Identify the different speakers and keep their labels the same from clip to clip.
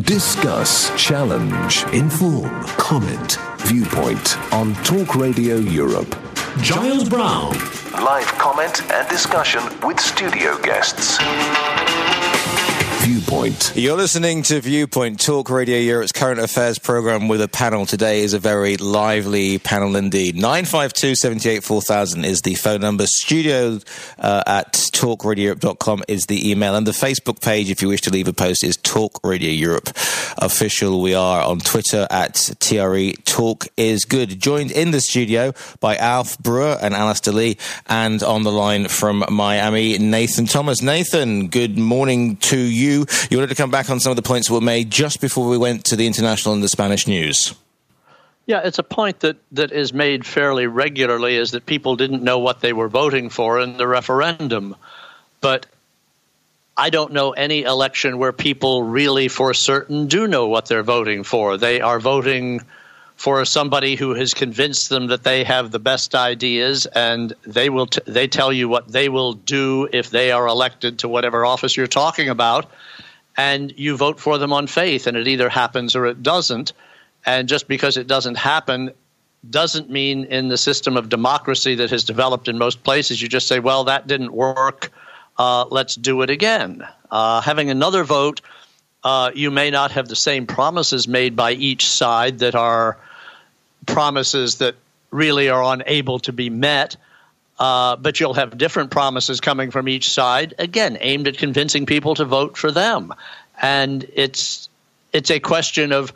Speaker 1: Discuss, challenge, inform, comment, viewpoint on Talk Radio Europe.
Speaker 2: Giles Brown.
Speaker 1: Live comment and discussion with studio guests. Viewpoint.
Speaker 3: You're listening to Viewpoint, Talk Radio Europe's current affairs programme with a panel. Today is a very lively panel indeed. 952-78-4000 is the phone number. Studio at talkradioeurope.com is the email. And the Facebook page, if you wish to leave a post, is Talk Radio Europe Official. We are on Twitter at TRE Talk is Good. Joined in the studio by Alf Brewer and Alistair Lee. And on the line from Miami, Nathan Thomas. Nathan, good morning to you. You wanted to come back on some of the points that were made just before we went to the international and the Spanish news.
Speaker 4: Yeah, it's a point that is made fairly regularly, is that people didn't know what they were voting for in the referendum. But I don't know any election where people really for certain do know what they're voting for. They are voting for somebody who has convinced them that they have the best ideas, and they tell you what they will do if they are elected to whatever office you're talking about, and you vote for them on faith, and it either happens or it doesn't. And just because it doesn't happen doesn't mean in the system of democracy that has developed in most places, you just say, well, that didn't work, let's do it again. Having another vote, you may not have the same promises made by each side that are promises that really are unable to be met, but you'll have different promises coming from each side, again, aimed at convincing people to vote for them. And it's a question of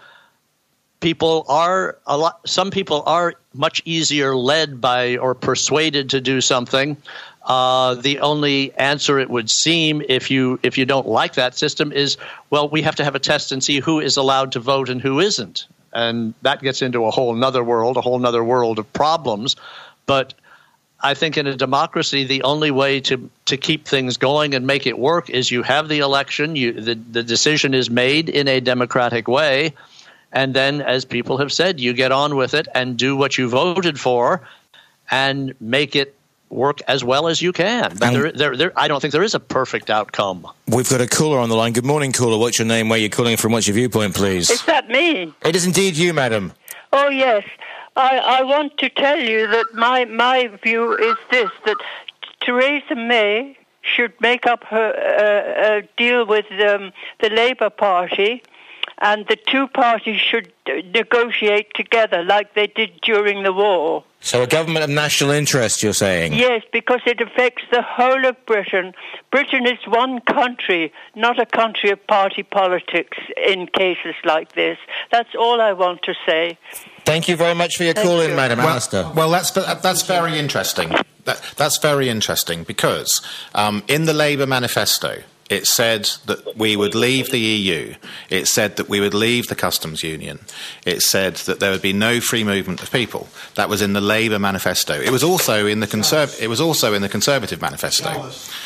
Speaker 4: some people are much easier led by or persuaded to do something. The only answer, it would seem, if you don't like that system is, well, we have to have a test and see who is allowed to vote and who isn't. And that gets into a whole nother world of problems. But I think in a democracy, the only way to keep things going and make it work is you have the election, the decision is made in a democratic way, and then, as people have said, you get on with it and do what you voted for and make it work as well as you can. But I don't think there is a perfect outcome.
Speaker 3: We've got a caller on the line. Good morning, caller. What's your name? Where you're calling from? What's your viewpoint, please?
Speaker 5: Is that me?
Speaker 3: It is indeed you, madam.
Speaker 5: Oh, yes. I want to tell you that my view is this, that Theresa May should make up her deal with the Labour Party, and the two parties should negotiate together like they did during the war.
Speaker 3: So a government of national interest, you're saying?
Speaker 5: Yes, because it affects the whole of Britain. Britain is one country, not a country of party politics in cases like this. That's all I want to say.
Speaker 3: Thank you very much for your call in, Madam Alistair.
Speaker 6: Well, that's very interesting. That's very interesting because in the Labour manifesto, it said that we would leave the EU. It said that we would leave the customs union. It said that there would be no free movement of people. That was in the Labour manifesto. It was also in the Conservative manifesto.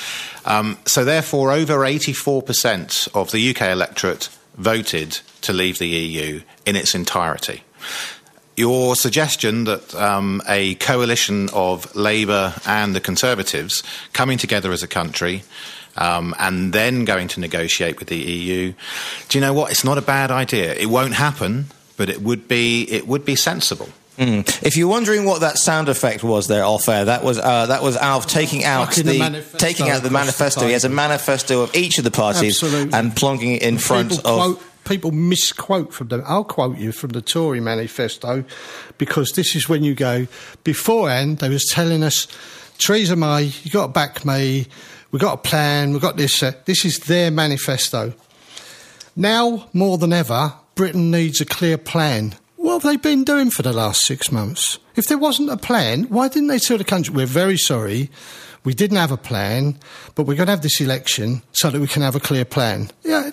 Speaker 6: So therefore, over 84% of the UK electorate voted to leave the EU in its entirety. Your suggestion that a coalition of Labour and the Conservatives coming together as a country and then going to negotiate with the EU, do you know what? It's not a bad idea. It won't happen, but it would be sensible.
Speaker 3: If you're wondering what that sound effect was there off air, that was Alf taking out the manifesto. He has a manifesto of each of the parties. Absolutely. And plonking it in front of.
Speaker 7: People misquote from them. I'll quote you from the Tory manifesto, because this is when you go, beforehand they was telling us, Theresa May, you got to back me, we've got a plan, we've got this. This is their manifesto. Now, more than ever, Britain needs a clear plan. What have they been doing for the last 6 months? If there wasn't a plan, why didn't they tell the country, we're very sorry, we didn't have a plan, but we're going to have this election so that we can have a clear plan? Yeah,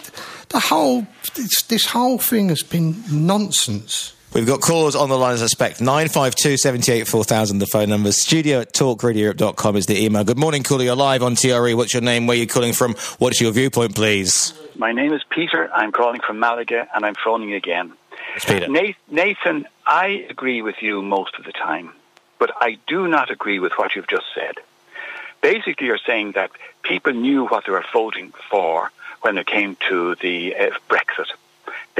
Speaker 7: this whole thing has been nonsense.
Speaker 3: We've got callers on the line, as I suspect. 952-78-4000, the phone number. Studio at talkradioeurope.com is the email. Good morning, caller. You're live on TRE. What's your name? Where are you calling from? What's your viewpoint, please?
Speaker 8: My name is Peter. I'm calling from Malaga, and I'm phoning again.
Speaker 3: It's Peter.
Speaker 8: Nathan, I agree with you most of the time, but I do not agree with what you've just said. Basically, you're saying that people knew what they were voting for when it came to the Brexit.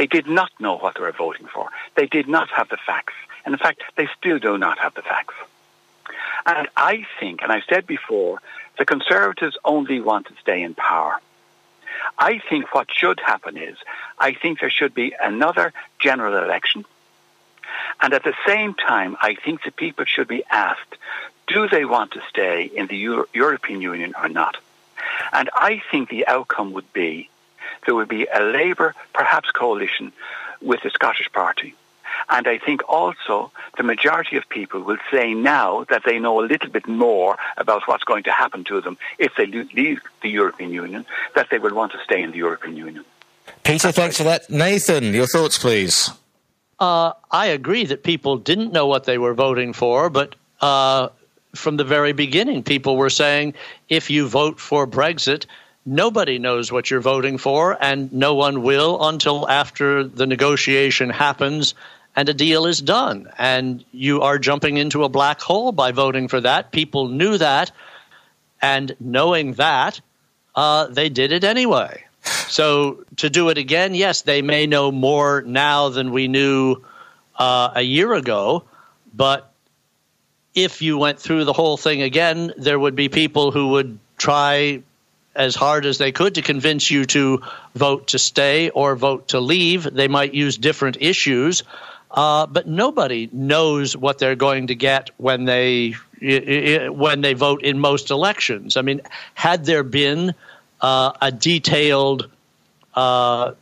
Speaker 8: They did not know what they were voting for. They did not have the facts. And in fact, they still do not have the facts. And I think, and I've said before, the Conservatives only want to stay in power. I think what should happen is, I think there should be another general election. And at the same time, I think the people should be asked, do they want to stay in the European Union or not? And I think the outcome would be, there would be a Labour, perhaps coalition, with the Scottish Party. And I think also the majority of people will say now that they know a little bit more about what's going to happen to them if they leave the European Union, that they will want to stay in the European Union.
Speaker 3: Peter, thanks for that. Nathan, your thoughts, please.
Speaker 4: I agree that people didn't know what they were voting for, but from the very beginning, people were saying, if you vote for Brexit, nobody knows what you're voting for, and no one will until after the negotiation happens and a deal is done. And you are jumping into a black hole by voting for that. People knew that, and knowing that, they did it anyway. So to do it again, yes, they may know more now than we knew a year ago, but if you went through the whole thing again, there would be people who would try as hard as they could to convince you to vote to stay or vote to leave. They might use different issues, but nobody knows what they're going to get when they vote in most elections. I mean, had there been a detailed, not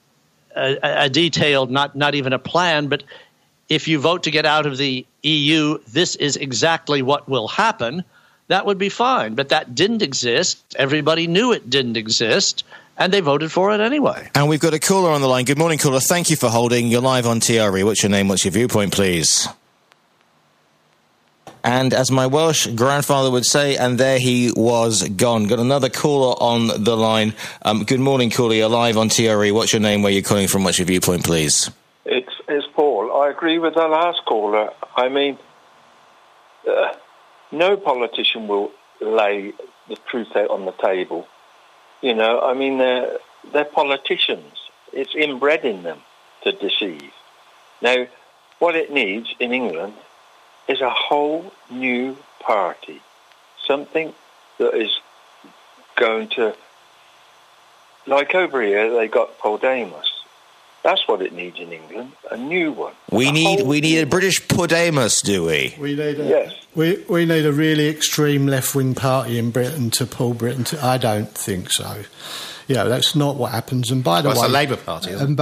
Speaker 4: even a plan, but if you vote to get out of the EU, this is exactly what will happen, that would be fine. But that didn't exist. Everybody knew it didn't exist, and they voted for it anyway.
Speaker 3: And we've got a caller on the line. Good morning, caller. Thank you for holding. You're live on TRE. What's your name? What's your viewpoint, please? And as my Welsh grandfather would say, and there he was gone. Got another caller on the line. Good morning, caller. You're live on TRE. What's your name? Where you're calling from? What's your viewpoint, please?
Speaker 2: It's Paul. I agree with the last caller. I mean, no politician will lay the truth out on the table. You know, I mean, they're politicians. It's inbred in them to deceive. Now, what it needs in England is a whole new party, something that is going to, like over here, they got Podemos. That's what it needs in England, a new one. We
Speaker 3: need a British Podemos, do we?
Speaker 2: Yes.
Speaker 7: We need a really extreme left-wing party in Britain to pull Britain to... I don't think so. Yeah, that's not what happens. And by the way...
Speaker 6: It's a Labour Party, isn't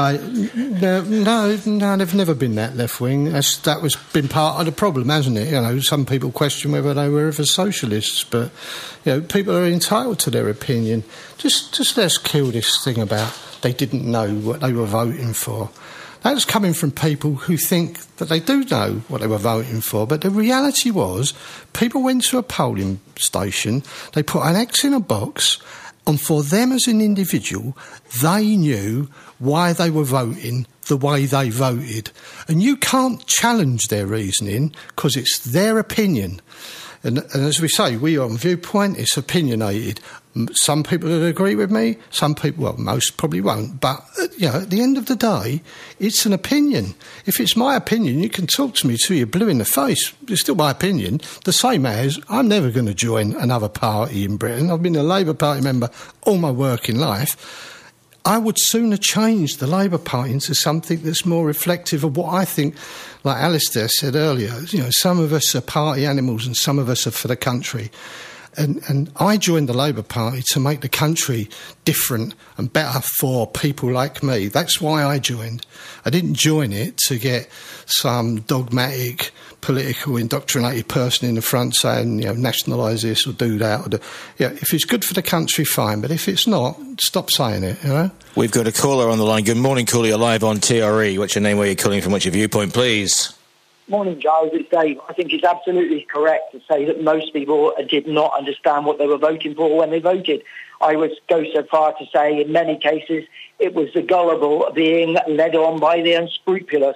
Speaker 7: it? No, they've never been that left-wing. That was been part of the problem, hasn't it? You know, some people question whether they were ever socialists, but, you know, people are entitled to their opinion. Just let's kill this thing about they didn't know what they were voting for. That's coming from people who think that they do know what they were voting for, but the reality was people went to a polling station, they put an X in a box, and for them as an individual, they knew why they were voting the way they voted. And you can't challenge their reasoning because it's their opinion. And as we say, we are on viewpoint, it's opinionated. Some people will agree with me, some people, well, most probably won't. But, you know, at the end of the day, it's an opinion. If it's my opinion, you can talk to me till you're blue in the face. It's still my opinion. The same as I'm never going to join another party in Britain. I've been a Labour Party member all my working life. I would sooner change the Labour Party into something that's more reflective of what I think, like Alistair said earlier, you know, some of us are party animals and some of us are for the country. And I joined the Labour Party to make the country different and better for people like me. That's why I joined. I didn't join it to get some dogmatic, political, indoctrinated person in the front saying, you know, nationalise this or do that. If it's good for the country, fine. But if it's not, stop saying it, you know?
Speaker 3: We've got a caller on the line. Good morning, caller. You're live on TRE. What's your name? Where you're calling from? What's your viewpoint, please?
Speaker 9: Morning, Giles. It's Dave. I think it's absolutely correct to say that most people did not understand what they were voting for when they voted. I would go so far to say in many cases it was the gullible being led on by the unscrupulous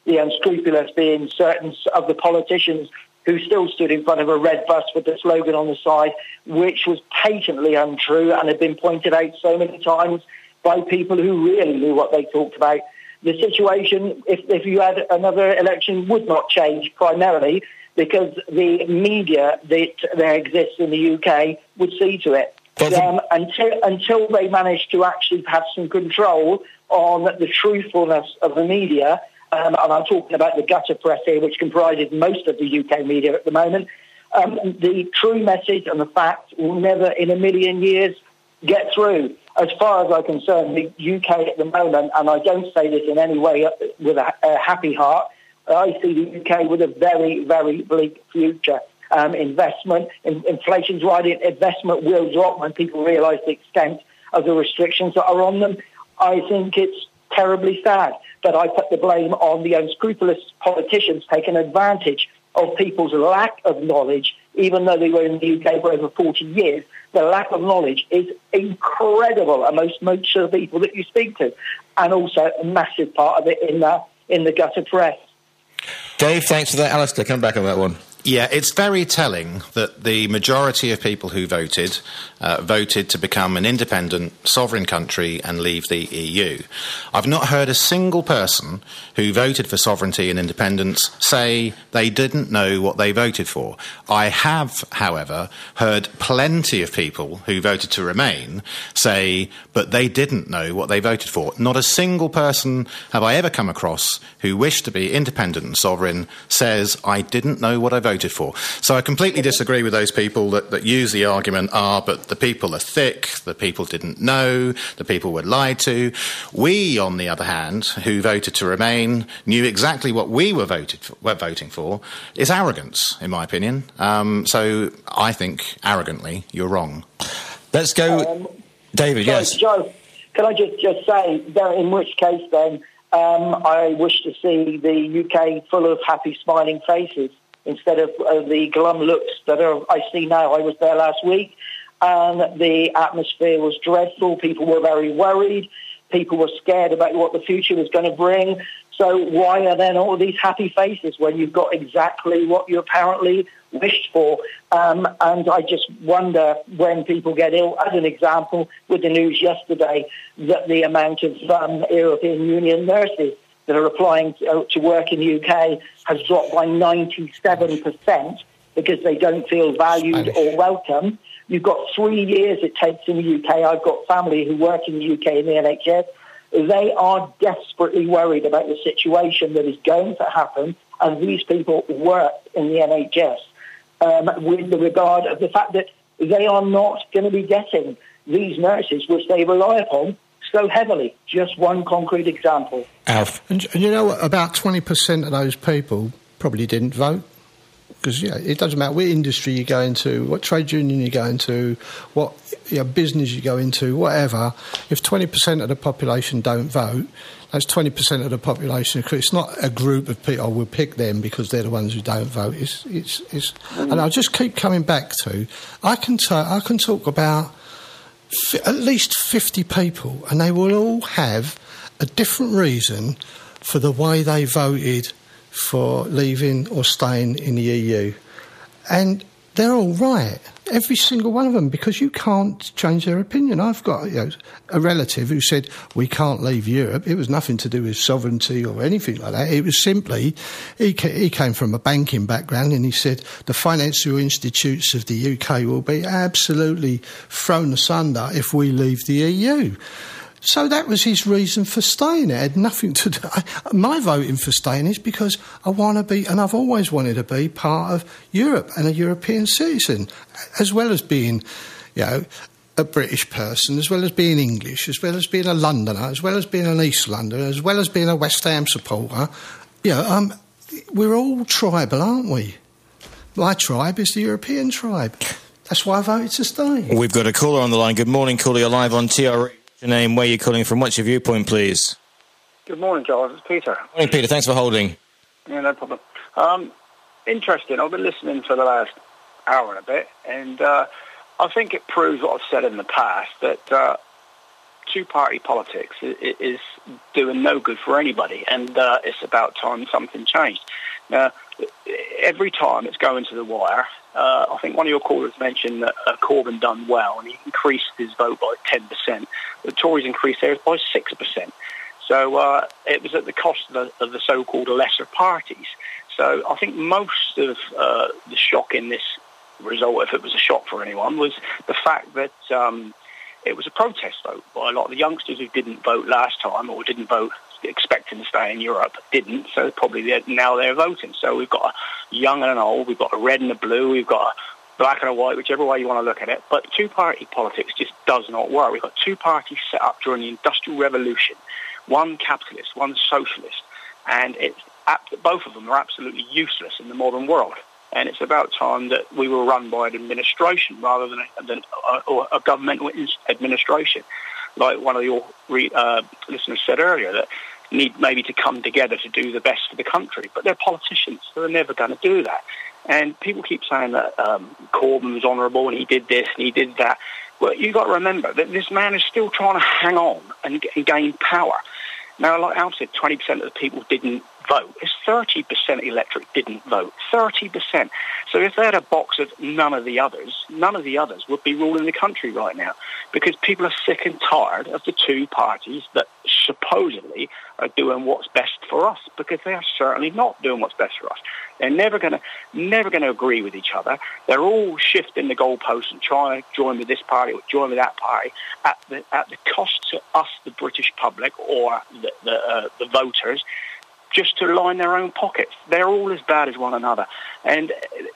Speaker 9: being certain of the politicians who still stood in front of a red bus with the slogan on the side, which was patently untrue and had been pointed out so many times by people who really knew what they talked about. the situation, if you had another election, would not change primarily because the media that exists in the UK would see to it. Until they manage to actually have some control on the truthfulness of the media, and I'm talking about the gutter press here, which comprises most of the UK media at the moment, the true message and the facts will never in a million years get through. As far as I'm concerned, the UK at the moment, and I don't say this in any way with a happy heart, I see the UK with a very, very bleak future. Investment, inflation's rising, investment will drop when people realise the extent of the restrictions that are on them. I think it's terribly sad, but I put the blame on the unscrupulous politicians taking advantage of people's lack of knowledge, even though they were in the UK for over 40 years. The lack of knowledge is incredible amongst most of the people that you speak to, and also a massive part of it in the gutter press.
Speaker 3: Dave, thanks for that. Alistair, come back on that one.
Speaker 6: Yeah, it's very telling that the majority of people who voted to become an independent, sovereign country and leave the EU. I've not heard a single person who voted for sovereignty and independence say they didn't know what they voted for. I have, however, heard plenty of people who voted to remain say, but they didn't know what they voted for. Not a single person have I ever come across who wished to be independent and sovereign says, I didn't know what I voted for. So I completely disagree with those people that use the argument, but the people are thick, the people didn't know, the people were lied to. We, on the other hand, who voted to remain, knew exactly what we were voting for, is arrogance, in my opinion. So I think, arrogantly, you're wrong.
Speaker 3: Let's go, David, yes.
Speaker 9: Joe, can I just say, in which case then, I wish to see the UK full of happy, smiling faces instead of the glum looks that I see now. I was there last week, and the atmosphere was dreadful. People were very worried. People were scared about what the future was going to bring. So why are then all these happy faces when you've got exactly what you apparently wished for? And I just wonder when people get ill, as an example, with the news yesterday, that the amount of European Union nurses that are applying to work in the UK has dropped by 97% because they don't feel valued or welcome. You've got 3 years it takes in the UK. I've got family who work in the UK in the NHS. They are desperately worried about the situation that is going to happen, and these people work in the NHS with the regard of the fact that they are not going to be getting these nurses which they rely upon so heavily. Just one concrete example.
Speaker 3: Alf.
Speaker 7: And you know what? About 20% of those people probably didn't vote. Because it doesn't matter what industry you go into, what trade union you go into, what business you go into, whatever. If 20% of the population don't vote, that's 20% of the population. It's not a group of people. We'll pick them because they're the ones who don't vote. And I'll just keep coming back to. I can talk about at least 50 people, and they will all have a different reason for the way they voted for leaving or staying in the EU. And they're all right, every single one of them, because you can't change their opinion. I've got a relative who said, we can't leave Europe. It was nothing to do with sovereignty or anything like that. It was simply, he came from a banking background, and he said the financial institutes of the UK will be absolutely thrown asunder if we leave the EU. So that was his reason for staying. It had nothing to do. My voting for staying is because I want to be, and I've always wanted to be, part of Europe and a European citizen, as well as being, a British person, as well as being English, as well as being a Londoner, as well as being an East Londoner, as well as being a West Ham supporter. We're all tribal, aren't we? My tribe is the European tribe. That's why I voted to stay.
Speaker 3: We've got a caller on the line. Good morning, caller. You're live on TRE. Your name, where you're calling from, what's your viewpoint, please?
Speaker 10: Good morning, Charles. It's Peter.
Speaker 3: Morning, Peter. Thanks for holding.
Speaker 10: Yeah, no problem. Interesting. I've been listening for the last hour and a bit, and I think it proves what I've said in the past, that two-party politics is doing no good for anybody, and it's about time something changed. Now, every time it's going to the wire. I think one of your callers mentioned that Corbyn done well, and he increased his vote by 10%. The Tories increased theirs by 6%. So it was at the cost of the so-called lesser parties. So I think most of the shock in this result, if it was a shock for anyone, was the fact that it was a protest vote by a lot of the youngsters who didn't vote last time or didn't vote expecting to stay in Europe, didn't. So probably now they're voting. So we've got a young and an old, we've got a red and a blue, we've got a black and a white, whichever way you want to look at it. But two-party politics just does not work. We've got two parties set up during the Industrial Revolution, one capitalist, one socialist, and both of them are absolutely useless in the modern world. And it's about time that we were run by an administration rather than a governmental administration. Like one of your listeners said earlier, that need maybe to come together to do the best for the country. But they're politicians, so they're never going to do that. And people keep saying that Corbyn was honourable and he did this and he did that. Well, you've got to remember that this man is still trying to hang on and gain power. Now, like Al said, 20% of the people didn't vote. It's 30% electorate didn't vote. 30%. So if they had a box of none of the others would be ruling the country right now, because people are sick and tired of the two parties that supposedly are doing what's best for us, because they are certainly not doing what's best for us. They're never going to agree with each other. They're all shifting the goalposts and trying to join with this party or join with that party at the cost to us, the British public, or the voters, just to line their own pockets. They're all as bad as one another. And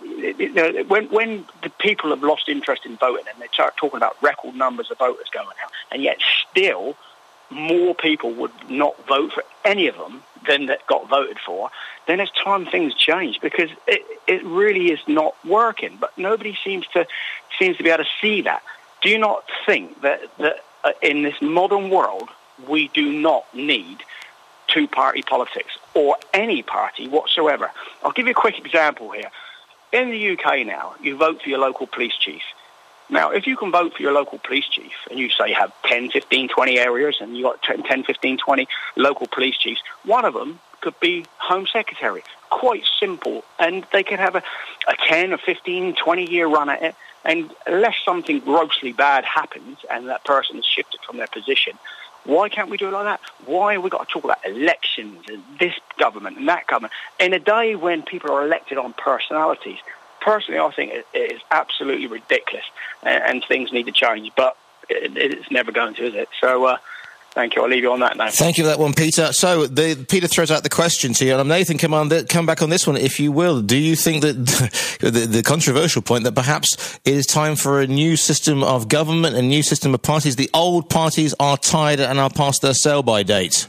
Speaker 10: when the people have lost interest in voting and they start talking about record numbers of voters going out, and yet still more people would not vote for any of them than that got voted for, then it's time things change, because it really is not working. But nobody seems to be able to see that. Do you not think that in this modern world we do not need two-party politics or any party whatsoever? I'll give you a quick example here. In the UK now, you vote for your local police chief. Now, if you can vote for your local police chief and you say you have 10, 15, 20 areas and you've got 10, 15, 20 local police chiefs, one of them could be Home Secretary. Quite simple. And they could have a 10 or 15, 20-year run at it. And unless something grossly bad happens and that person is shifted from their position, why can't we do it like that? Why have we got to talk about elections and this government and that government in a day when people are elected on personalities? Personally, I think it is absolutely ridiculous, and things need to change, but it's never going to, is it? So, thank you. I'll leave you on that now.
Speaker 3: Thank you for that one, Peter. So, Peter throws out the question to you, and Nathan, come back on this one, if you will. Do you think that the controversial point that perhaps it is time for a new system of government, a new system of parties? The old parties are tired and are past their sell-by date.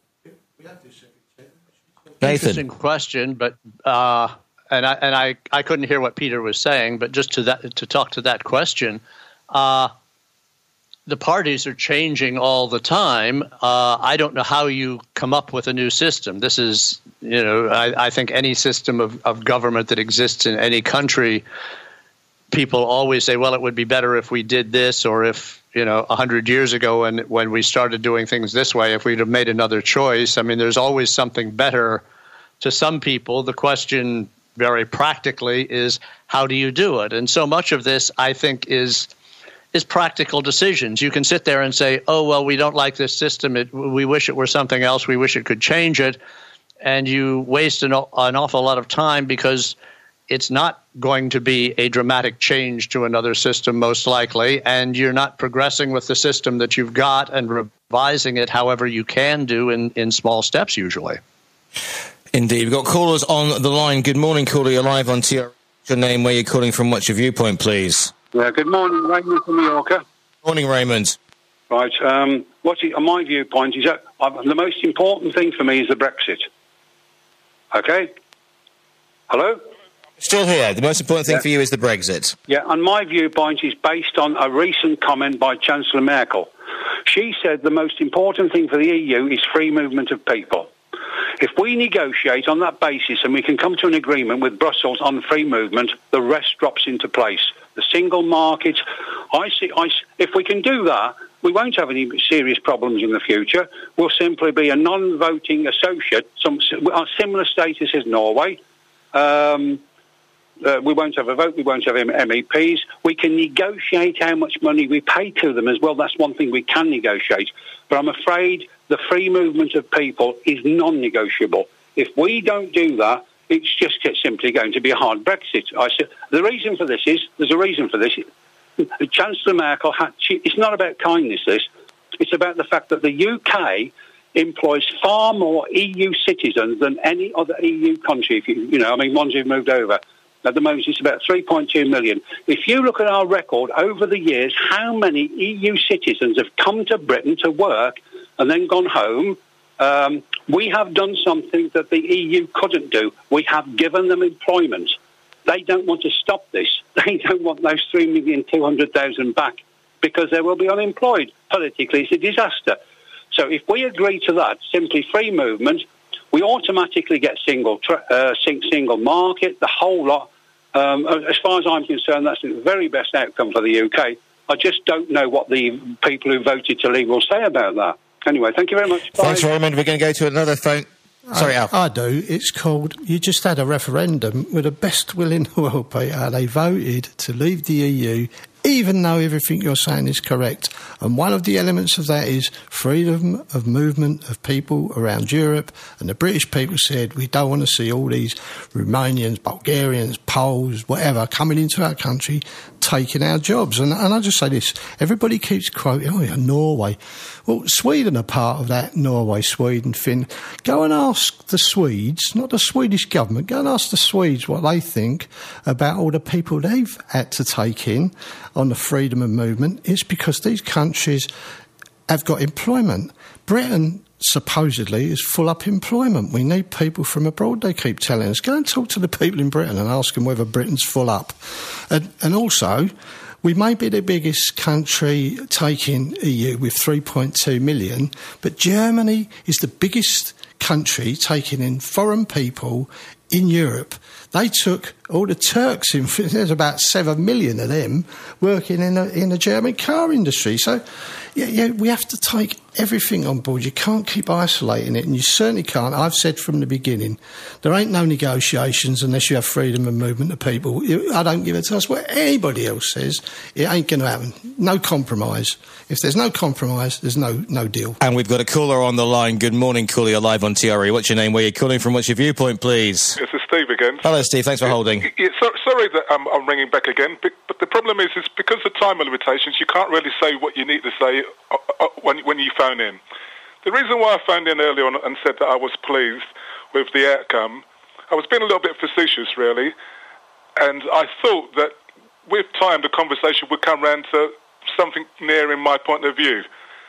Speaker 3: Nathan.
Speaker 4: Interesting question, but and I couldn't hear what Peter was saying, but just to talk to that question, the parties are changing all the time. I don't know how you come up with a new system. This is, I think any system of government that exists in any country, people always say, well, it would be better if we did this, or if, 100 years ago when we started doing things this way, if we'd have made another choice. I mean, there's always something better to some people. The question very practically is, how do you do it? And so much of this, I think, is practical decisions. You can sit there and say, oh, well, we don't like this system. We wish it were something else. We wish it could change it. And you waste an awful lot of time, because it's not going to be a dramatic change to another system, most likely, and you're not progressing with the system that you've got and revising it however you can do in small steps, usually.
Speaker 3: Indeed. We've got callers on the line. Good morning, caller. You're live on TR. Your name, where you're calling from, what's your viewpoint, please?
Speaker 11: Yeah, good morning, Raymond from Mallorca.
Speaker 3: Morning, Raymond.
Speaker 11: Right. My viewpoint is that the most important thing for me is the Brexit. Okay? Hello?
Speaker 3: Still here. The most important thing for you is the Brexit.
Speaker 11: Yeah, and my viewpoint is based on a recent comment by Chancellor Merkel. She said the most important thing for the EU is free movement of people. If we negotiate on that basis and we can come to an agreement with Brussels on free movement, the rest drops into place. The single market, if we can do that, we won't have any serious problems in the future. We'll simply be a non-voting associate, a similar status as Norway. we won't have a vote, we won't have MEPs. We can negotiate how much money we pay to them as well. That's one thing we can negotiate. But I'm afraid the free movement of people is non-negotiable. If we don't do that, it's just simply going to be a hard Brexit. The reason for this is, there's a reason for this. Chancellor Merkel, it's not about kindness, this. It's about the fact that the UK employs far more EU citizens than any other EU country. Ones who've moved over. At the moment, it's about 3.2 million. If you look at our record over the years, how many EU citizens have come to Britain to work and then gone home? We have done something that the EU couldn't do. We have given them employment. They don't want to stop this. They don't want those 3,200,000 back because they will be unemployed. Politically, it's a disaster. So if we agree to that, simply free movement, we automatically get single market, the whole lot. As far as I'm concerned, that's the very best outcome for the UK. I just don't know what the people who voted to leave will say about that. Anyway, thank you very much. Bye.
Speaker 3: Thanks, Raymond. We're going to go to another phone. Sorry, Al.
Speaker 7: I do. It's called, you just had a referendum with the best will in the world, Peter. They voted to leave the EU, even though everything you're saying is correct. And one of the elements of that is freedom of movement of people around Europe. And the British people said, we don't want to see all these Romanians, Bulgarians, Poles, whatever, coming into our country, taking our jobs. And I just say this, everybody keeps quoting, oh yeah, Norway. Well, Sweden are part of that, Norway, Sweden, Finland. Go and ask the Swedes, not the Swedish government, go and ask the Swedes what they think about all the people they've had to take in on the freedom of movement. It's because these countries have got employment. Britain supposedly is full up employment. We need people from abroad, they keep telling us. Go and talk to the people in Britain and ask them whether Britain's full up. And also, we may be the biggest country taking EU with 3.2 million, but Germany is the biggest country taking in foreign people in Europe. They took all the Turks in. There's about 7 million of them working in the German car industry. So, yeah, we have to take everything on board. You can't keep isolating it, and you certainly can't. I've said from the beginning, there ain't no negotiations unless you have freedom of movement of people. I don't give it to us. What anybody else says, it ain't going to happen. No compromise. If there's no compromise, there's no deal.
Speaker 3: And we've got a caller on the line. Good morning, caller. You're live on TRE. What's your name? Where are you calling from? What's your viewpoint, please?
Speaker 12: This is Steve again.
Speaker 3: Hello, Steve. Thanks for holding.
Speaker 12: Sorry that I'm ringing back again, but the problem is because of time limitations, you can't really say what you need to say when you phone in. The reason why I phoned in earlier on and said that I was pleased with the outcome, I was being a little bit facetious, really, and I thought that with time the conversation would come round to something nearing my point of view.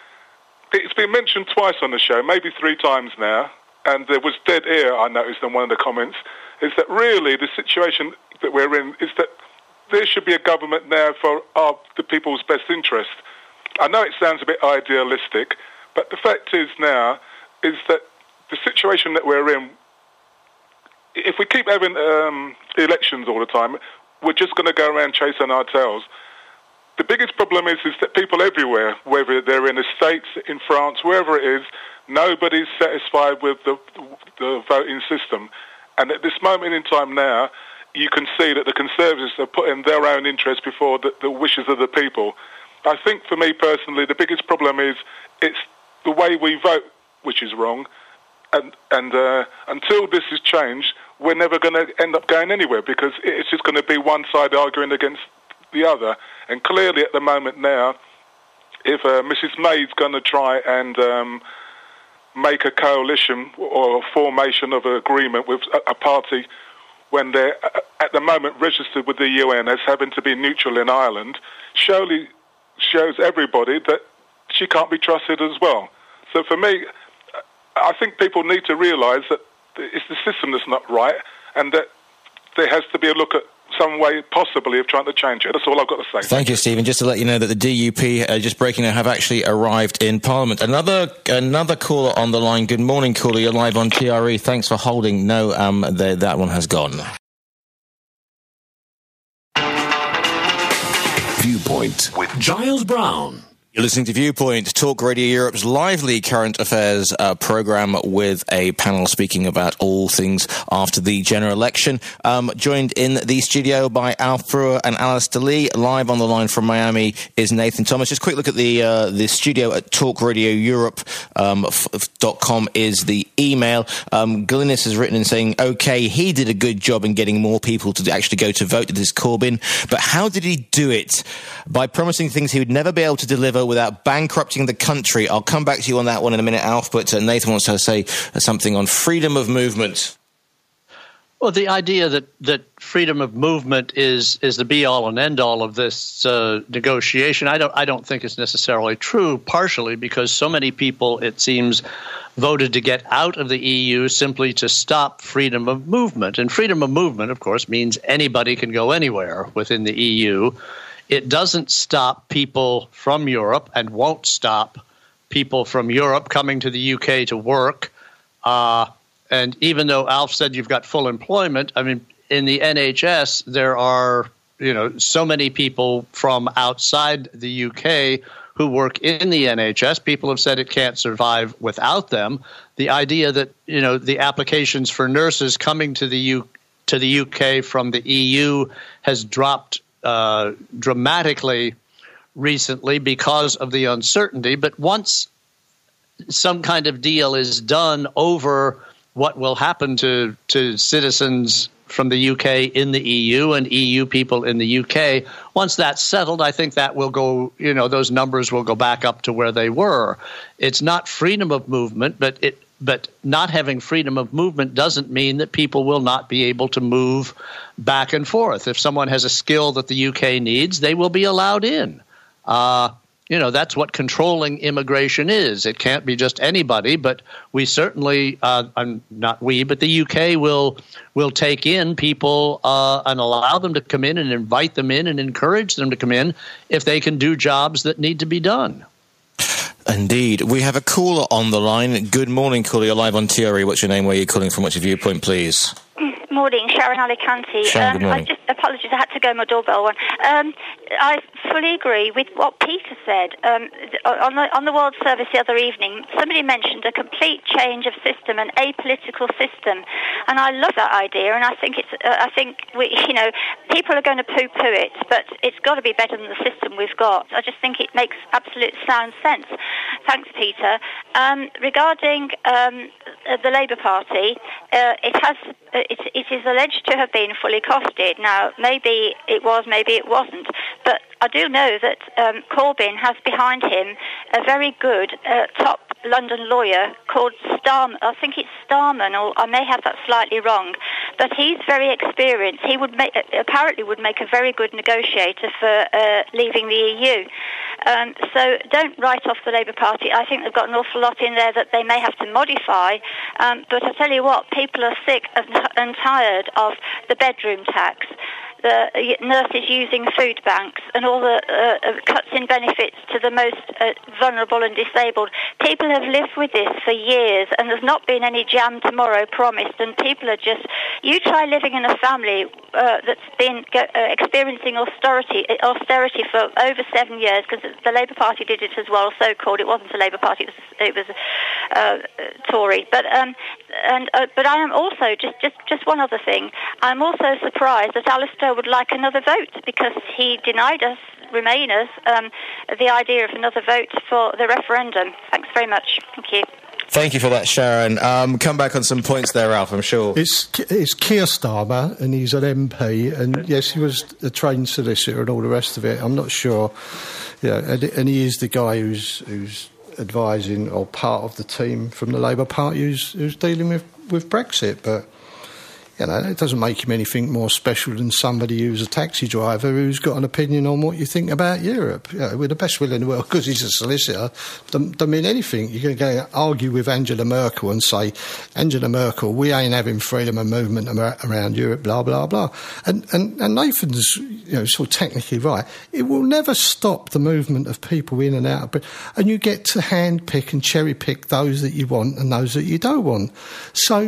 Speaker 12: It's been mentioned twice on the show, maybe 3 times now, and there was dead air, I noticed in one of the comments, is that really the situation that we're in is that there should be a government now for the people's best interest. I know it sounds a bit idealistic, but the fact is now is that the situation that we're in, if we keep having elections all the time, we're just going to go around chasing our tails. The biggest problem is that people everywhere, whether they're in the States, in France, wherever it is, nobody's satisfied with the voting system. And at this moment in time now, you can see that the Conservatives are putting their own interests before the wishes of the people. I think for me personally, the biggest problem is it's the way we vote, which is wrong. And until this is changed, we're never going to end up going anywhere because it's just going to be one side arguing against the other. And clearly at the moment now, if Mrs May's going to try and make a coalition or a formation of an agreement with a party when they're at the moment registered with the UN as having to be neutral in Ireland, surely shows everybody that she can't be trusted as well. So for me, I think people need to realise that it's the system that's not right and that there has to be a look at some way possibly of trying to change it. That's all I've got to say.
Speaker 3: Thank you, Stephen. Just to let you know that the DUP, just breaking in, have actually arrived in Parliament. Another caller on the line. Good morning, caller. You're live on TRE. Thanks for holding. No, that one has gone.
Speaker 1: Viewpoint with
Speaker 13: Giles Brown.
Speaker 3: You're listening to Viewpoint, Talk Radio Europe's lively current affairs programme with a panel speaking about all things after the general election. Joined in the studio by Alf Brewer and Alistair Lee. Live on the line from Miami is Nathan Thomas. Just a quick look at the studio at talkradioeurope.com is the email. Glynis has written in saying, OK, he did a good job in getting more people to actually go to vote. This is Corbyn. But how did he do it? By promising things he would never be able to deliver without bankrupting the country. I'll come back to you on that one in a minute, Alf, but Nathan wants to say something on freedom of movement.
Speaker 4: Well, the idea that freedom of movement is the be-all and end-all of this negotiation, I don't think is necessarily true, partially because so many people, it seems, voted to get out of the EU simply to stop freedom of movement. And freedom of movement, of course, means anybody can go anywhere within the EU. It doesn't stop people from Europe and won't stop people from Europe coming to the UK to work. And even though Alf said you've got full employment, I mean, in the NHS, there are, so many people from outside the UK who work in the NHS. People have said it can't survive without them. The idea that, the applications for nurses coming to the UK from the EU has dropped dramatically recently because of the uncertainty. But once some kind of deal is done over what will happen to citizens from the UK in the EU and EU people in the UK, once that's settled, I think that will go, those numbers will go back up to where they were. It's not freedom of movement, but not having freedom of movement doesn't mean that people will not be able to move back and forth. If someone has a skill that the UK needs, they will be allowed in. That's what controlling immigration is. It can't be just anybody, but we certainly, not we, but the UK will take in people and allow them to come in and invite them in and encourage them to come in if they can do jobs that need to be done.
Speaker 3: Indeed. We have a caller on the line. Good morning, caller. You're live on TRE. What's your name? Where are you calling from? What's your viewpoint, please?
Speaker 13: Morning, Sharon Alicante.
Speaker 3: Sharon, good morning.
Speaker 13: Apologies, I had to go my doorbell one. I fully agree with what Peter said. On the World Service the other evening, somebody mentioned a complete change of system, an apolitical system, and I love that idea. And I think people are going to poo-poo it, but it's got to be better than the system we've got. I just think it makes absolute sound sense. Thanks, Peter. Regarding the Labour Party, it is alleged to have been fully costed. Now, maybe it was, maybe it wasn't, but I do know that Corbyn has behind him a very good top London lawyer called Starman. I think it's Starman, or I may have that slightly wrong, but he's very experienced. He apparently would make a very good negotiator for leaving the EU. So don't write off the Labour Party. I think they've got an awful lot in there that they may have to modify. But I tell you what, people are sick and tired of the bedroom tax, the nurses using food banks, and all the cuts in benefits to the most vulnerable and disabled. People have lived with this for years, and there's not been any jam tomorrow promised, and people are just... You try living in a family that's been experiencing austerity for over 7 years, because the Labour Party did it as well, so-called. It wasn't a Labour Party, it was Tory. But I am also, just one other thing, I'm also surprised that Alistair would like another vote, because he denied us, Remainers, the idea of another vote for the referendum. Thanks very much. Thank you.
Speaker 3: Thank you for that, Sharon. Come back on some points there, Alf, I'm sure.
Speaker 7: It's Keir Starmer, and he's an MP, and yes, he was a trained solicitor and all the rest of it. I'm not sure. And he is the guy who's advising, or part of the team from the Labour Party who's dealing with Brexit, but... it doesn't make him anything more special than somebody who's a taxi driver who's got an opinion on what you think about Europe. We're the best will in the world because he's a solicitor. Don't mean anything. You're going to argue with Angela Merkel and say, Angela Merkel, we ain't having freedom of movement around Europe, blah, blah, blah. And Nathan's sort of technically right. It will never stop the movement of people in and out. And you get to handpick and cherry-pick those that you want and those that you don't want. So...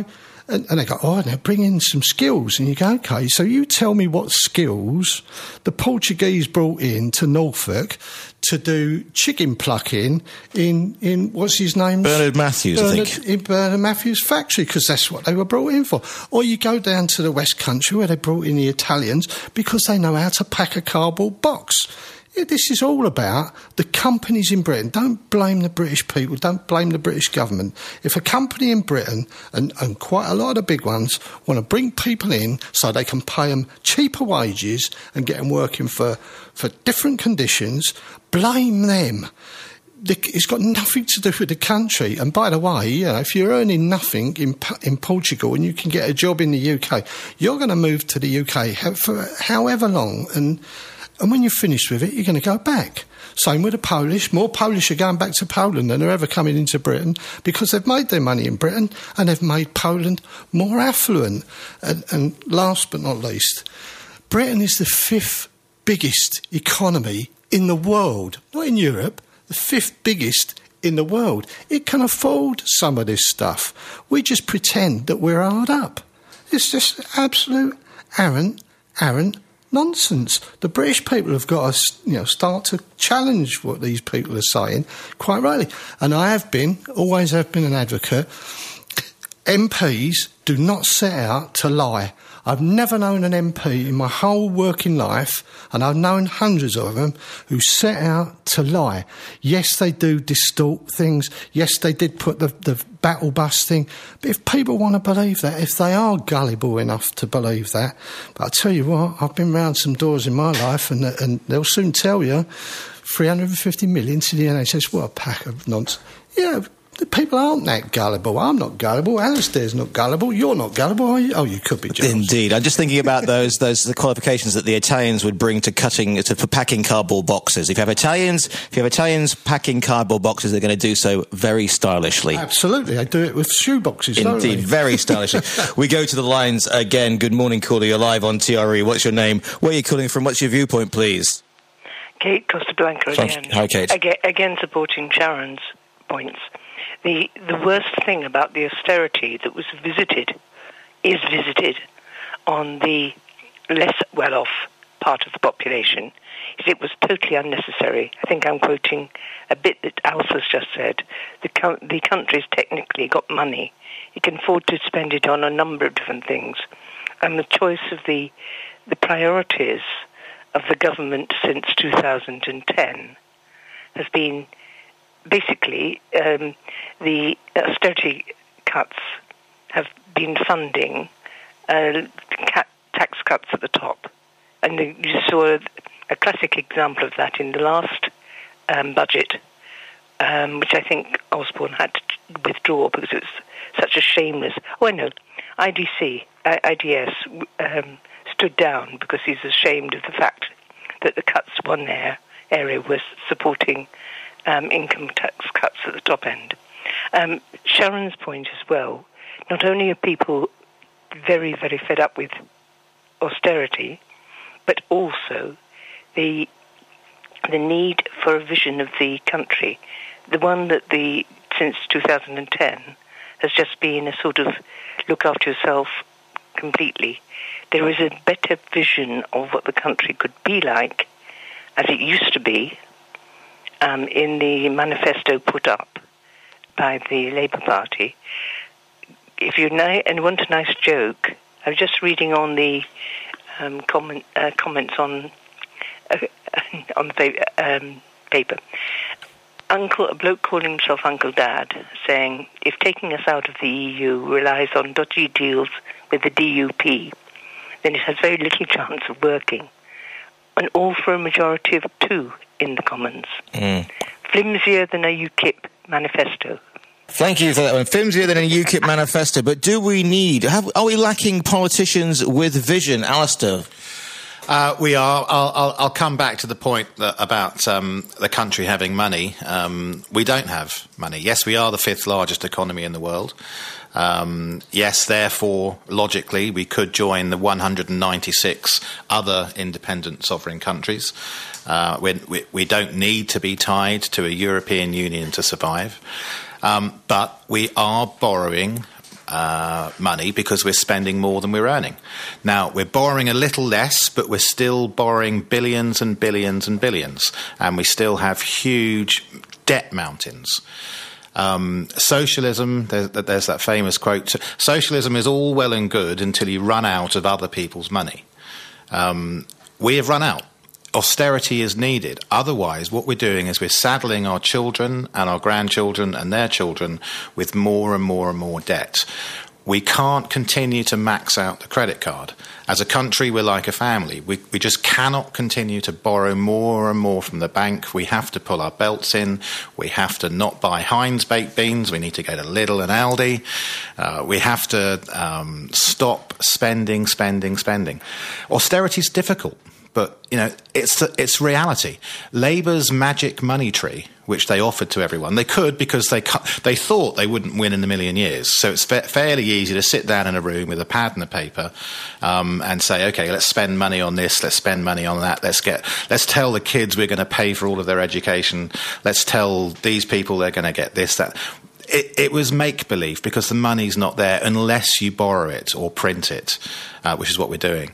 Speaker 7: And they go, oh, they're bringing some skills. And you go, okay, so you tell me what skills the Portuguese brought in to Norfolk to do chicken plucking in what's his name?
Speaker 3: Bernard Matthews, I think.
Speaker 7: In Bernard Matthews' factory, because that's what they were brought in for. Or you go down to the West Country where they brought in the Italians because they know how to pack a cardboard box. This is all about the companies in Britain. Don't blame the British people. Don't blame the British government. If a company in Britain, and quite a lot of the big ones, want to bring people in so they can pay them cheaper wages and get them working for different conditions, blame them. It's got nothing to do with the country. And by the way, if you're earning nothing in Portugal and you can get a job in the UK, you're going to move to the UK for however long, and when you're finished with it, you're going to go back. Same with the Polish. More Polish are going back to Poland than are ever coming into Britain because they've made their money in Britain and they've made Poland more affluent. And last but not least, Britain is the 5th biggest economy in the world, not in Europe, the 5th biggest in the world. It can afford some of this stuff. We just pretend that we're hard up. It's just absolute arrant nonsense. The British people have got to, start to challenge what these people are saying, quite rightly. And I always have been an advocate. MPs do not set out to lie. I've never known an MP in my whole working life, and I've known hundreds of them, who set out to lie. Yes, they do distort things. Yes, they did put the battle bus thing. But if people want to believe that, if they are gullible enough to believe that, but I tell you what, I've been round some doors in my life, and they'll soon tell you, 350 million to the NHS, what a pack of nonsense. The people aren't that gullible. I'm not gullible. Alistair's not gullible. You're not gullible, are you? Oh, you could be, Giles.
Speaker 3: Indeed. I'm just thinking about the qualifications that the Italians would bring to packing cardboard boxes. If you have Italians packing cardboard boxes, they're going to do so very stylishly.
Speaker 7: Absolutely. They do it with shoe boxes,
Speaker 3: Indeed,
Speaker 7: don't they?
Speaker 3: very stylishly. We go to the lines again. Good morning, caller. You're live on TRE. What's your name? Where are you calling from? What's your viewpoint, please?
Speaker 14: Kate Costablanca again.
Speaker 3: Hi, Kate.
Speaker 14: Again supporting Sharon's points. The worst thing about the austerity that was visited on the less well-off part of the population is it was totally unnecessary. I think I'm quoting a bit that Alice has just said. The country's technically got money. It can afford to spend it on a number of different things. And the choice of the priorities of the government since 2010 has been basically, the austerity cuts have been funding tax cuts at the top. And you saw a classic example of that in the last budget, which I think Osborne had to withdraw because it was such a shameless... Oh, no, IDS stood down because he's ashamed of the fact that the cuts one area was supporting income tax cuts at the top end. Sharon's point as well, not only are people very, very fed up with austerity, but also the need for a vision of the country, the one that since 2010 has just been a sort of look after yourself completely. There is a better vision of what the country could be like as it used to be, in the manifesto put up by the Labour Party. If you want a nice joke, I was just reading on the comments on the paper. A bloke calling himself Uncle Dad, saying, if taking us out of the EU relies on dodgy deals with the DUP, then it has very little chance of working. And all for a majority of 2 in the Commons. Flimsier than a UKIP manifesto.
Speaker 3: Thank you for that one. Flimsier than a UKIP manifesto. But do we are we lacking politicians with vision? Alistair?
Speaker 6: We are. I'll come back to the point about the country having money. We don't have money. Yes, we are the 5th largest economy in the world. Yes, therefore, logically, we could join the 196 other independent sovereign countries. We don't need to be tied to a European Union to survive. But we are borrowing money because we're spending more than we're earning. Now, we're borrowing a little less, but we're still borrowing billions and billions and billions, and we still have huge debt mountains. Socialism, there's that famous quote, socialism is all well and good until you run out of other people's money. We have run out. Austerity is needed. Otherwise, what we're doing is we're saddling our children and our grandchildren and their children with more and more and more debt. We can't continue to max out the credit card. As a country, we're like a family. We just cannot continue to borrow more and more from the bank. We have to pull our belts in. We have to not buy Heinz baked beans. We need to go to Lidl and Aldi. We have to stop spending. Austerity's difficult. But, you know, it's reality. Labour's magic money tree, which they offered to everyone, they could because they thought they wouldn't win in a million years. So it's fairly easy to sit down in a room with a pad and a paper and say, OK, let's spend money on this, let's spend money on that, let's tell the kids we're going to pay for all of their education, let's tell these people they're going to get this, that. It was make-believe because the money's not there unless you borrow it or print it, which is what we're doing.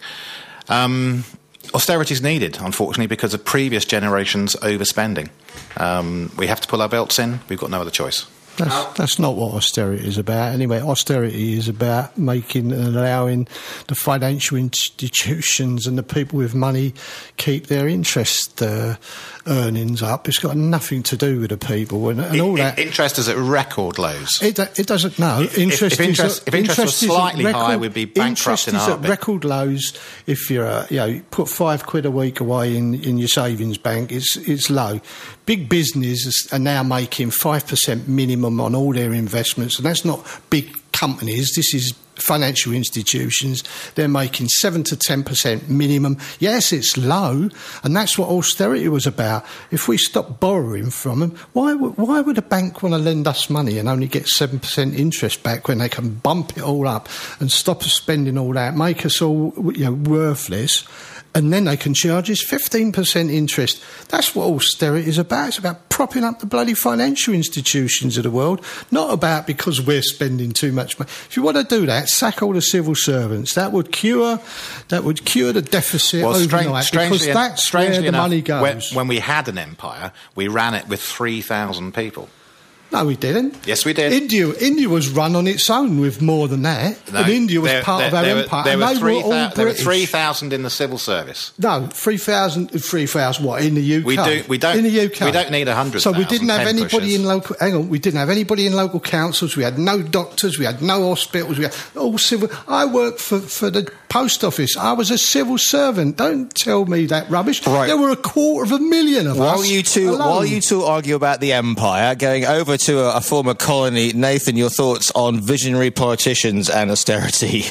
Speaker 6: Austerity is needed, unfortunately, because of previous generations' overspending. We have to pull our belts in. We've got no other choice.
Speaker 7: That's not what austerity is about. Anyway, austerity is about making and allowing the financial institutions and the people with money keep their interest earnings up. It's got nothing to do with the people and all that.
Speaker 6: Interest is at record lows.
Speaker 7: It doesn't. No,
Speaker 6: if interest was slightly high, we'd be bankrupt in a heartbeat.
Speaker 7: Interest is at record lows. If you're, you put £5 a week away in your savings bank, it's low. Big businesses are now making 5% minimum on all their investments, and that's not big companies. This is financial institutions. They're making 7 to 10% minimum. Yes, it's low, and that's what austerity was about. If we stop borrowing from them, why would a bank want to lend us money and only get 7% interest back when they can bump it all up and stop us spending all that, make us all worthless? And then they can charge us 15% interest. That's what austerity is about. It's about propping up the bloody financial institutions of the world, not about because we're spending too much money. If you want to do that, sack all the civil servants. That would cure the deficit overnight, because that's where the money goes.
Speaker 6: When we had an empire, we ran it with 3,000 people.
Speaker 7: No, we didn't.
Speaker 6: Yes, we did.
Speaker 7: India was run on its own with more than that. No, and India was part of our empire.
Speaker 6: There were 3,000 in the civil service.
Speaker 7: No, 3,000 what, in the UK?
Speaker 6: We don't
Speaker 7: in the UK.
Speaker 6: We don't need 100,000.
Speaker 7: So we didn't have anybody in local... Hang on, we didn't have anybody in local councils. We had no doctors. We had no hospitals. We had all civil... I worked for the post office. I was a civil servant. Don't tell me that rubbish. Right. There were 250,000 of us.
Speaker 3: While you two argue about the empire, going over to a former colony, Nathan, your thoughts on visionary politicians and austerity?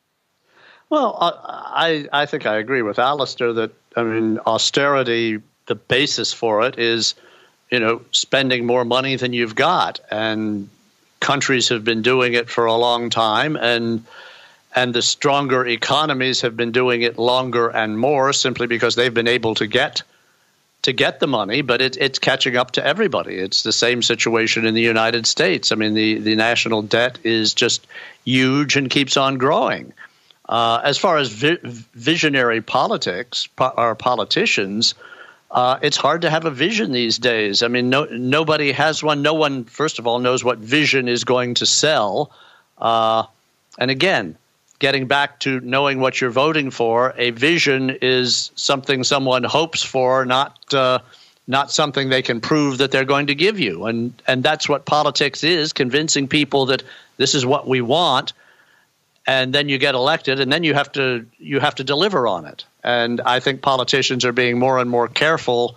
Speaker 4: Well, I think I agree with Alistair that, austerity, the basis for it is, spending more money than you've got. And countries have been doing it for a long time, and the stronger economies have been doing it longer and more simply because they've been able to get the money, but it's catching up to everybody. It's the same situation in the United States. The national debt is just huge and keeps on growing. As far as visionary politics or politicians, it's hard to have a vision these days. Nobody has one. No one, first of all, knows what vision is going to sell. And again, getting back to knowing what you're voting for, a vision is something someone hopes for, not something they can prove that they're going to give you. And that's what politics is, convincing people that this is what we want, and then you get elected, and then you have to deliver on it. And I think politicians are being more and more careful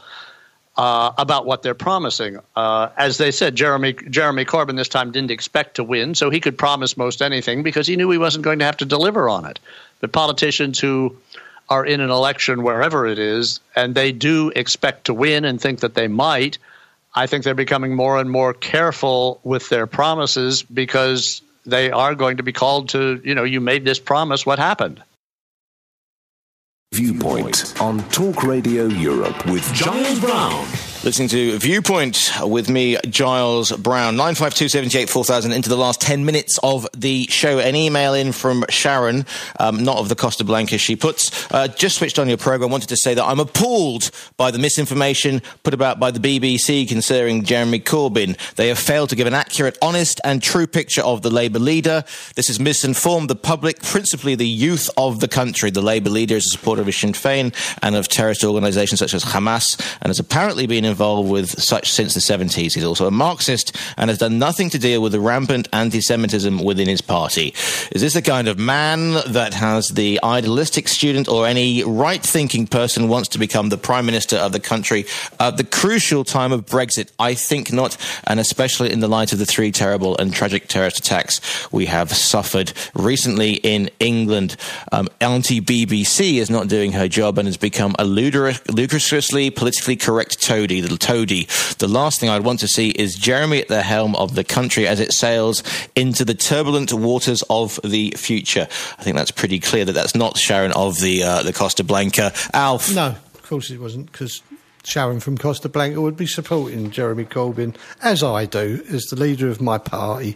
Speaker 4: about what they're promising. As they said, Jeremy Corbyn this time didn't expect to win, so he could promise most anything because he knew he wasn't going to have to deliver on it. But politicians who are in an election, wherever it is, and they do expect to win and think that they might, I think they're becoming more and more careful with their promises because they are going to be called to, you made this promise, what happened?
Speaker 1: Viewpoint on Talk Radio Europe with Giles Brown.
Speaker 3: Listening to Viewpoint with me, Giles Brown. 952-78-4000 into the last 10 minutes of the show. An email in from Sharon, not of the Costa Blanca, she puts, just switched on your programme, wanted to say that I'm appalled by the misinformation put about by the BBC concerning Jeremy Corbyn. They have failed to give an accurate, honest and true picture of the Labour leader. This has misinformed the public, principally the youth of the country. The Labour leader is a supporter of Sinn Féin and of terrorist organisations such as Hamas, and has apparently been involved with such since the 70s. He's also a Marxist and has done nothing to deal with the rampant anti-Semitism within his party. Is this the kind of man that has the idealistic student or any right-thinking person wants to become the Prime Minister of the country at the crucial time of Brexit? I think not, and especially in the light of the 3 terrible and tragic terrorist attacks we have suffered recently in England. Anti-BBC is not doing her job and has become a ludicrously politically correct little toady. The last thing I'd want to see is Jeremy at the helm of the country as it sails into the turbulent waters of the future. I think that's pretty clear that that's not Sharon of the Costa Blanca. Alf?
Speaker 7: No, of course it wasn't, because Sharon from Costa Blanca would be supporting Jeremy Corbyn, as I do, as the leader of my party.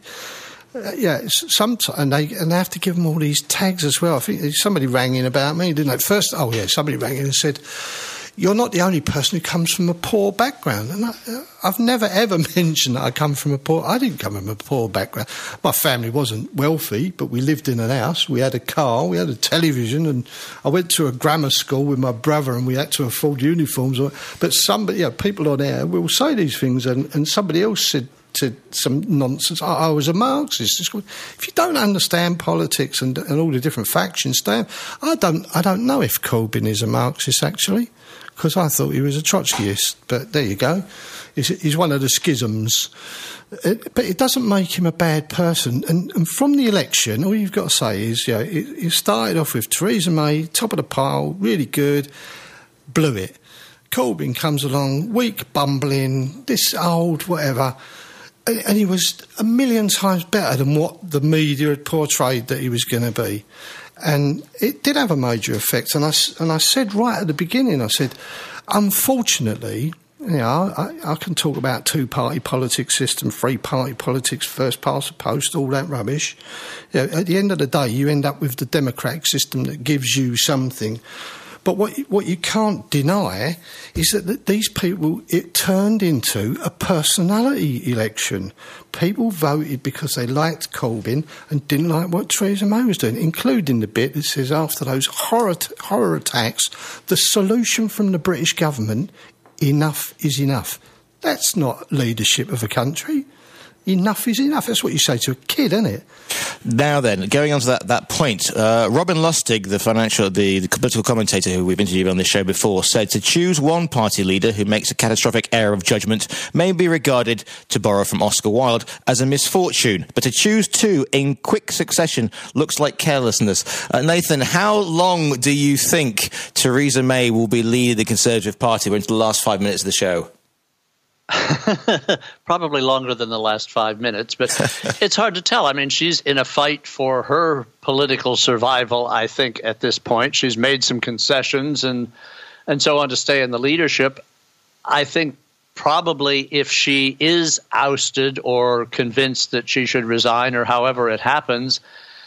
Speaker 7: And they have to give them all these tags as well. I think somebody rang in about me, didn't they? First, somebody rang in and said, "You're not the only person who comes from a poor background." And I've never ever mentioned that I come from I didn't come from a poor background. My family wasn't wealthy, but we lived in an house, we had a car, we had a television, and I went to a grammar school with my brother and we had to afford uniforms. But people on air will say these things, and somebody else said some nonsense. I was a Marxist. If you don't understand politics and all the different factions, I don't know if Corbyn is a Marxist, actually, because I thought he was a Trotskyist. But there you go. He's one of the schisms. But it doesn't make him a bad person. And from the election, all you've got to say is, he started off with Theresa May, top of the pile, really good, blew it. Corbyn comes along, weak, bumbling, this old, whatever. And he was a million times better than what the media had portrayed that he was going to be. And it did have a major effect. And I said right at the beginning, I said, unfortunately, I can talk about 2-party politics system, 3-party politics, first past the post, all that rubbish. At the end of the day, you end up with the democratic system that gives you something. But what you can't deny is that these people, it turned into a personality election. People voted because they liked Corbyn and didn't like what Theresa May was doing, including the bit that says after those horror attacks, the solution from the British government, enough is enough. That's not leadership of a country. Enough is enough. That's what you say to a kid, isn't it?
Speaker 3: Now then, going on to that point, Robin Lustig, the political commentator who we've interviewed on this show before, said to choose one party leader who makes a catastrophic error of judgment may be regarded, to borrow from Oscar Wilde, as a misfortune. But to choose 2 in quick succession looks like carelessness. Nathan, how long do you think Theresa May will be leading the Conservative Party? We're into the last 5 minutes of the show.
Speaker 4: Probably longer than the last 5 minutes, but it's hard to tell. I mean, she's in a fight for her political survival, I think, at this point. She's made some concessions and so on to stay in the leadership. I think probably if she is ousted or convinced that she should resign or however it happens,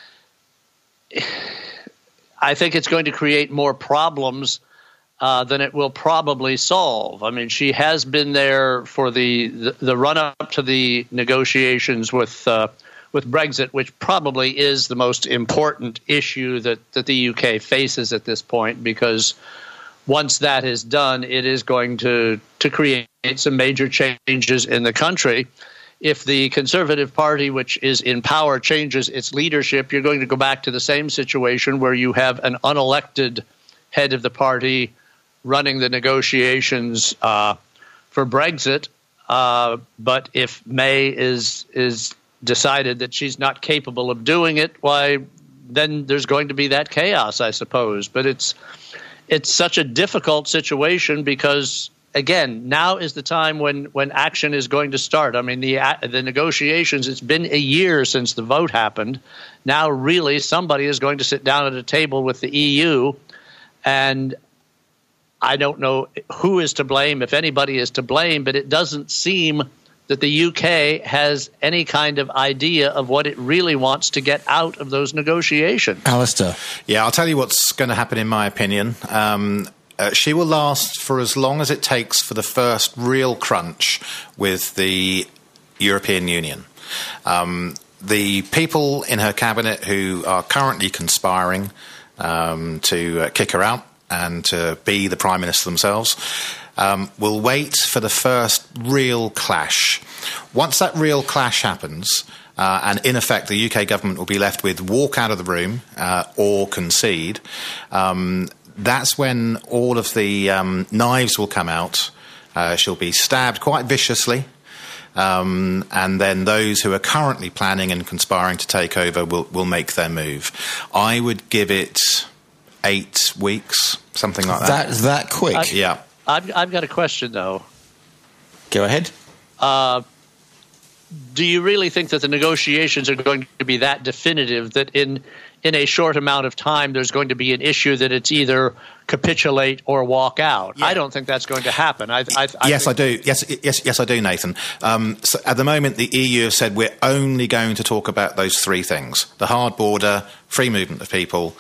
Speaker 4: I think it's going to create more problems than it will probably solve. I mean, she has been there for the run-up to the negotiations with Brexit, which probably is the most important issue that the UK faces at this point, because once that is done, it is going to create some major changes in the country. If the Conservative Party, which is in power, changes its leadership, you're going to go back to the same situation where you have an unelected head of the party running the negotiations for Brexit, but if May is decided that she's not capable of doing it, why, then there's going to be that chaos, I suppose. But it's such a difficult situation because, again, now is the time when action is going to start. I mean, the negotiations, it's been a year since the vote happened. Now, really, somebody is going to sit down at a table with the EU and I don't know who is to blame, if anybody is to blame, but it doesn't seem that the UK has any kind of idea of what it really wants to get out of those negotiations.
Speaker 3: Alistair.
Speaker 6: Yeah, I'll tell you what's going to happen in my opinion. She will last for as long as it takes for the first real crunch with the European Union. The people in her cabinet who are currently conspiring to kick her out and to be the Prime Minister themselves will wait for the first real clash. Once that real clash happens, and in effect the UK government will be left with walk out of the room or concede, that's when all of the knives will come out. She'll be stabbed quite viciously. And then those who are currently planning and conspiring to take over will make their move. I would give it 8 weeks, something like that.
Speaker 3: That quick?
Speaker 6: Yeah.
Speaker 4: I've got a question, though.
Speaker 3: Go ahead.
Speaker 4: Do you really think that the negotiations are going to be that definitive that in a short amount of time there's going to be an issue that it's either capitulate or walk out? Yeah. I don't think that's going to happen. I do.
Speaker 6: Yes, I do, Nathan. So at the moment, the EU have said we're only going to talk about those 3 things: the hard border, free movement of people,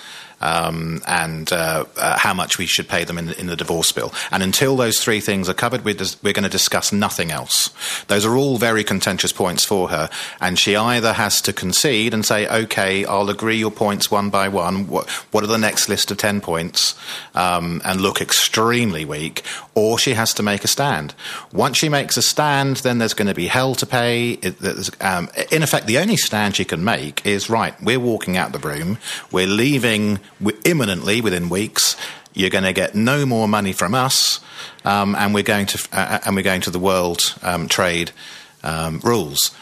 Speaker 6: and how much we should pay them in the divorce bill. And until those 3 things are covered, we're going to discuss nothing else. Those are all very contentious points for her, and she either has to concede and say, OK, I'll agree your points one by one. What are the next list of 10 points? And look extremely weak, or she has to make a stand. Once she makes a stand, then there's going to be hell to pay. In effect, the only stand she can make is, right, we're walking out the room, we're leaving imminently within weeks. You're going to get no more money from us, and we're going to the world trade rules.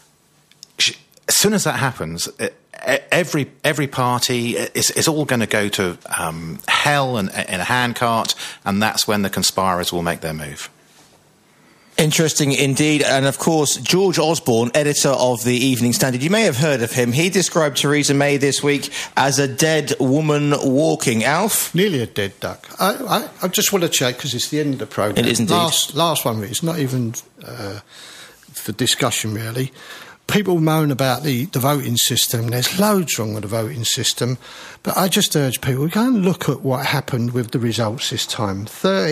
Speaker 6: As soon as that happens, every party is all going to go to hell in a handcart, and that's when the conspirators will make their move.
Speaker 3: Interesting indeed. And of course, George Osborne, editor of the Evening Standard, you may have heard of him. He described Theresa May this week as a dead woman walking. Alf?
Speaker 7: Nearly a dead duck. I just want to check, because it's the end of the programme.
Speaker 3: It is indeed.
Speaker 7: Last one, it's not even for discussion, really. People moan about the voting system. There's loads wrong with the voting system. But I just urge people, go and look at what happened with the results this time.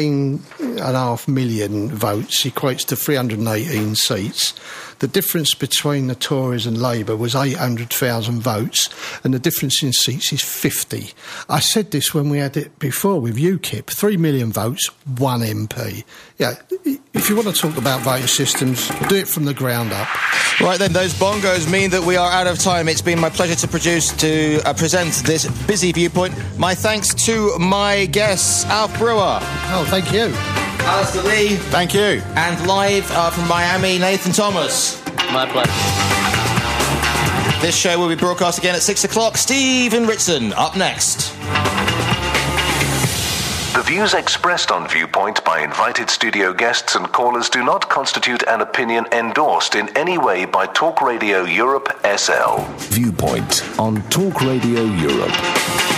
Speaker 7: 13.5 million votes equates to 318 seats. The difference between the Tories and Labour was 800,000 votes, and the difference in seats is 50. I said this when we had it before with UKIP. 3 million votes, 1 MP. Yeah, if you want to talk about voting systems, do it from the ground up.
Speaker 3: Right then, those bongos mean that we are out of time. It's been my pleasure to present this busy viewpoint. My thanks to my guests, Alf Brewer.
Speaker 7: Oh, thank you.
Speaker 3: Alistair Lee.
Speaker 6: Thank you.
Speaker 3: And live from Miami, Nathan Thomas.
Speaker 4: My pleasure.
Speaker 3: This show will be broadcast again at 6 o'clock. Stephen Ritson up next.
Speaker 1: The views expressed on Viewpoint by invited studio guests and callers do not constitute an opinion endorsed in any way by Talk Radio Europe SL.
Speaker 15: Viewpoint on Talk Radio Europe.